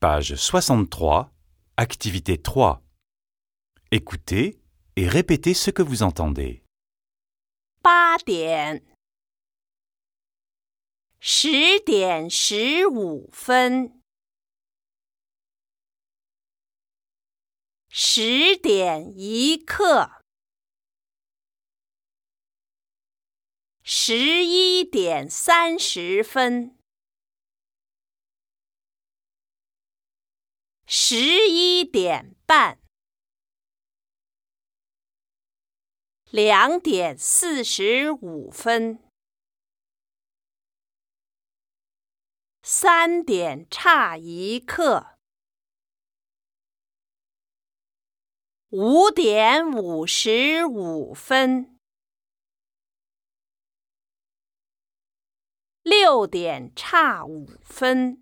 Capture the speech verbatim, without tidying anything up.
Page soixante-trois, activité trois. Écoutez et répétez ce que vous entendez. 八点，十点十五分，十点一刻，十一点三十分，十一点半，两点四十五分，三点差一刻，五点五十五分，六点差五分。